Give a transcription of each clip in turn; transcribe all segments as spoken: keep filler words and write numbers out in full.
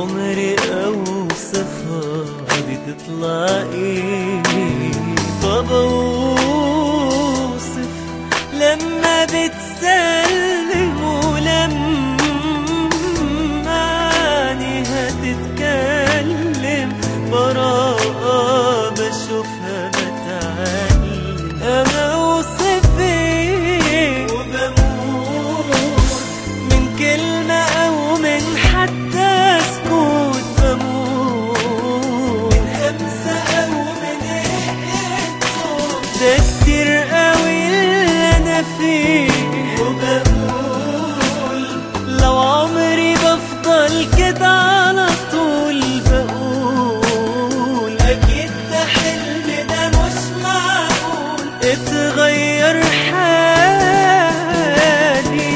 عمري اوصفها بتطلع ايه؟ بابا اوصف لما بتسلم ولما عينيها تتكلم، براءة بشوفها بتعلم. انا اوصف ايه وبموت من كلمة او من حتى سكوت، بموت من همسة او من ريحة صوت. ده كتير قوي اللي انا فيه، وبقول لو عمري بفضل كده على طول، بقول اكيد ده حلم، ده مش معقول اتغير حالي.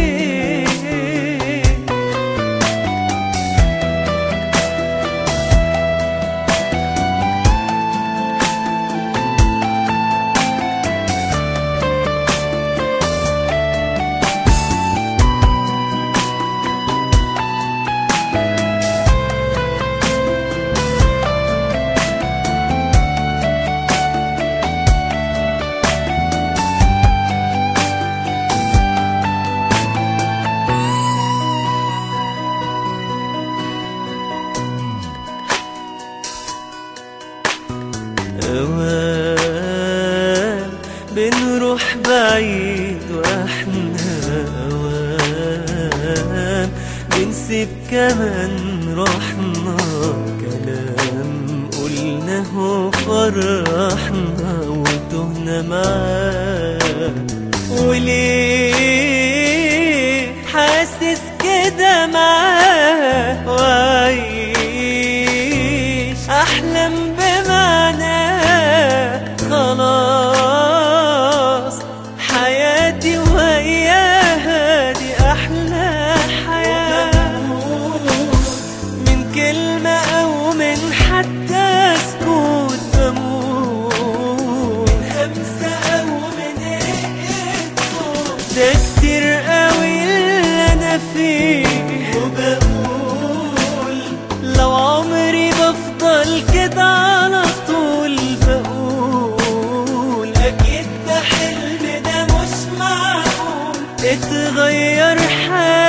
أوان بنروح بعيد واحنا أوان بنسيب كمان روحنا، كلام قلناه فرحنا وتهنا معاه. وليه حاسس كده معاه وعيش أحلم بمعناه، خلاص حياتي وياها دي أحلى حياة. من كلمة أو من حتى سكوت، بموت من همسة أو من ريحة صوت. ده كتير قوي اللي أنا فيه، وبقول لو عمري بفضل كده على طول، بقول اكيد ده حلم، ده مش معقول اتغير حالي.